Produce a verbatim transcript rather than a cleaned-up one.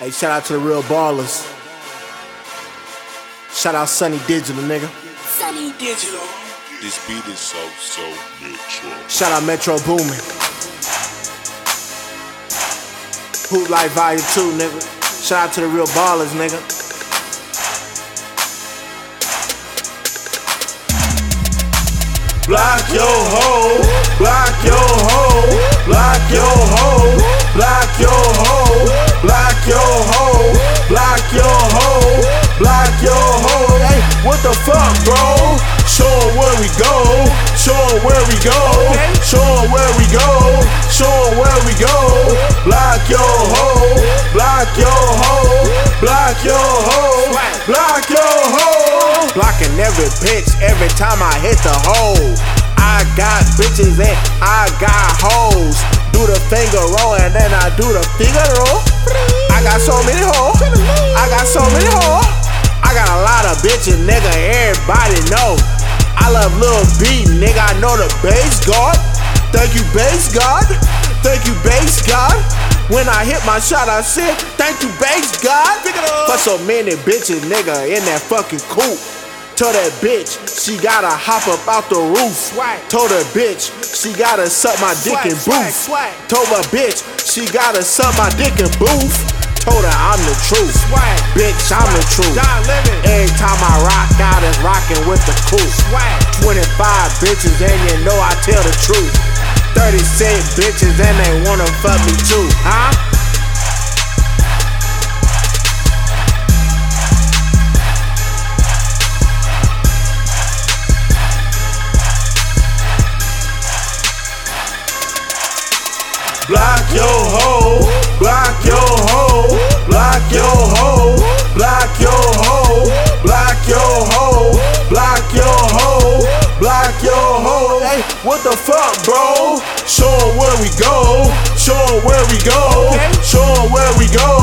Hey, shout out to the real ballers. Shout out Sunny Digital, nigga. Sunny Digital. This beat is so, so Metro. Shout out Metro Boomin. Hoop Life Volume two, nigga. Shout out to the real ballers, nigga. Block your hoe, block your hoe, block your hoe, block your hoe, block your hoe, block your hoe, block your hoe. Hey, what the fuck, bro? Show 'em where we go, show 'em where we go, show 'em where we go, show 'em where we go. Block your hoe, block your hoe, block your hoe, block your hoe. Blocking every bitch every time I hit the hole. I got bitches and I got hoes. Do the finger roll and then I do the finger roll. I got so many hoes. I got so many hoes. I got a lot of bitches, nigga. Everybody know. I love Lil B, nigga. I know the bass god. Thank you, bass god. Thank you, bass god. When I hit my shot, I said, thank you, bass god. For so many bitches, nigga, in that fucking coupe. Told that bitch, she gotta hop up out the roof. Told her bitch, she gotta suck my dick in booth. Told her bitch, she gotta suck my dick in booth. Told her I'm the truth. Bitch, I'm the truth. Every time I rock out, it's rocking with the coupe. twenty-five bitches and you know I tell the truth. thirty-six bitches and they wanna fuck me too, huh? Block your hoe, block your hoe, block your hoe, block your hoe, block your hoe, block your hoe, block your hoe. Hey, what the fuck, bro? Show 'em where we go, show 'em where we go, show 'em where we go.